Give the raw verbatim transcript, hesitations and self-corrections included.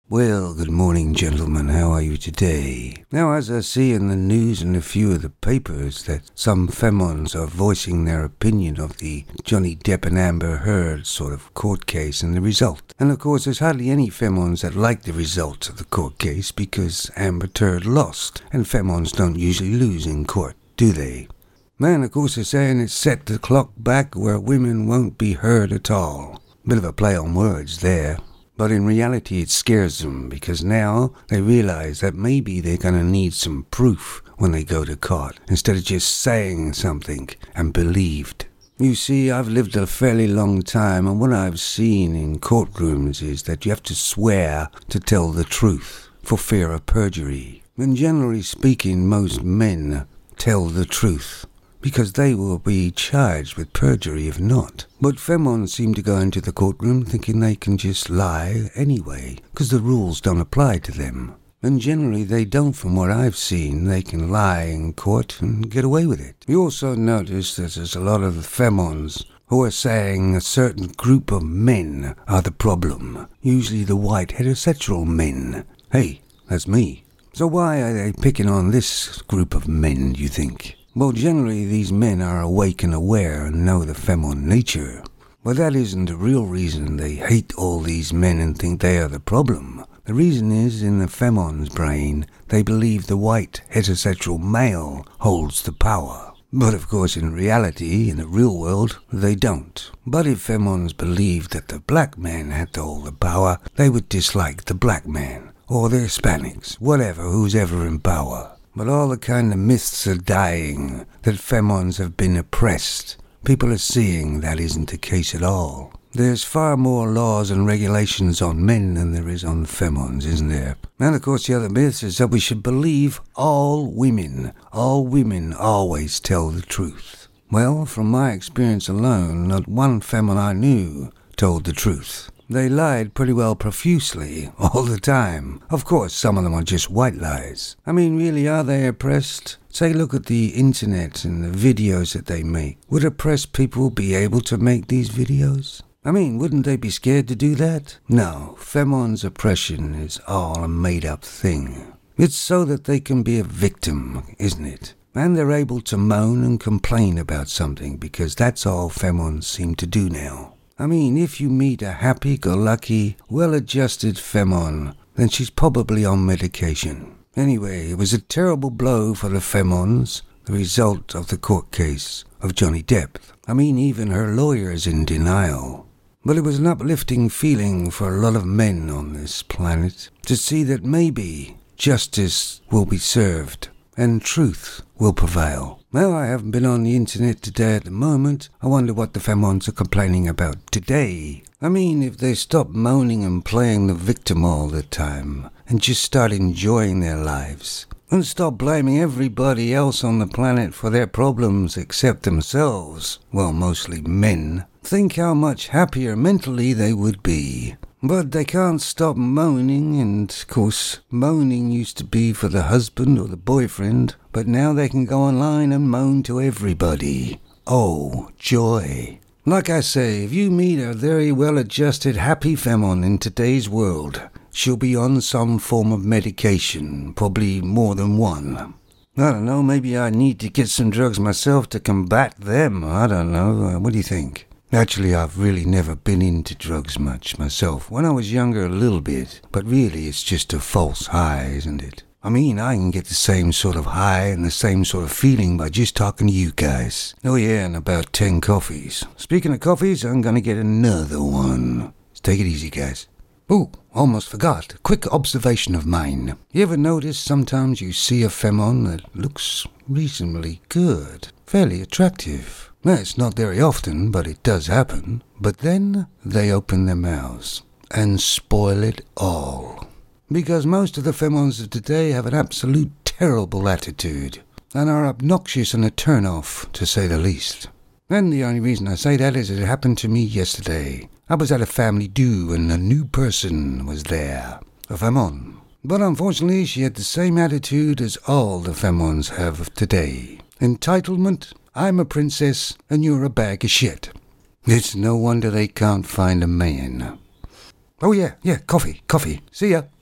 Well, good morning, gentlemen. How are you today? Now, as I see in the news and a few of the papers that some femons are voicing their opinion of the Johnny Depp and Amber Heard sort of court case and the result. And of course, there's hardly any femons that like the results of the court case because Amber Heard lost, and femons don't usually lose in court, do they? Man, of course, they're saying it's set the clock back where women won't be heard at all. Bit of a play on words there. But in reality, it scares them because now they realize that maybe they're going to need some proof when they go to court instead of just saying something and believed. You see, I've lived a fairly long time, and what I've seen in courtrooms is that you have to swear to tell the truth for fear of perjury. And generally speaking, most men tell the truth, because they will be charged with perjury if not. But femons seem to go into the courtroom thinking they can just lie anyway, because the rules don't apply to them. And generally they don't, from what I've seen. They can lie in court and get away with it. You also notice that there's a lot of femons who are saying a certain group of men are the problem, usually the white heterosexual men. Hey, that's me. So why are they picking on this group of men, do you think? Well, generally, these men are awake and aware and know the femon nature. But that isn't the real reason they hate all these men and think they are the problem. The reason is, in the femon's brain, they believe the white heterosexual male holds the power. But of course, in reality, in the real world, they don't. But if femons believed that the black man had to hold the power, they would dislike the black man, or the Hispanics, whatever, who's ever in power. But all the kind of myths are dying, that femons have been oppressed. People are seeing that isn't the case at all. There's far more laws and regulations on men than there is on femons, isn't there? And of course the other myth is that we should believe all women. All women always tell the truth. Well, from my experience alone, not one femon I knew told the truth. They lied pretty well profusely, all the time. Of course, some of them are just white lies. I mean, really, are they oppressed? Say, look at the internet and the videos that they make. Would oppressed people be able to make these videos? I mean, wouldn't they be scared to do that? No, femon's oppression is all a made-up thing. It's so that they can be a victim, isn't it? And they're able to moan and complain about something, because that's all femons seem to do now. I mean, if you meet a happy-go-lucky, well-adjusted femon, then she's probably on medication. Anyway, it was a terrible blow for the femons, the result of the court case of Johnny Depp. I mean, even her lawyer's in denial. But it was an uplifting feeling for a lot of men on this planet to see that maybe justice will be served and truth will prevail. Well, I haven't been on the internet today at the moment. I wonder what the femons are complaining about today. I mean, if they stop moaning and playing the victim all the time and just start enjoying their lives and stop blaming everybody else on the planet for their problems except themselves, well, mostly men, think how much happier mentally they would be. But they can't stop moaning, and of course, moaning used to be for the husband or the boyfriend, but now they can go online and moan to everybody. Oh, joy. Like I say, if you meet a very well-adjusted, happy femon in today's world, she'll be on some form of medication, probably more than one. I don't know, maybe I need to get some drugs myself to combat them. I don't know. What do you think? Actually, I've really never been into drugs much myself. When I was younger, a little bit. But really, it's just a false high, isn't it? I mean, I can get the same sort of high and the same sort of feeling by just talking to you guys. Oh yeah, and about ten coffees. Speaking of coffees, I'm gonna get another one. Let's take it easy, guys. Ooh, almost forgot. A quick observation of mine. You ever notice sometimes you see a femon that looks reasonably good, fairly attractive? Well, it's not very often, but it does happen. But then they open their mouths and spoil it all. Because most of the femons of today have an absolute terrible attitude and are obnoxious and a turn-off, to say the least. And the only reason I say that is it happened to me yesterday. I was at a family do and a new person was there, a femon. But unfortunately, she had the same attitude as all the femons have today. Entitlement, I'm a princess and you're a bag of shit. It's no wonder they can't find a man. Oh yeah, yeah, coffee, coffee. See ya.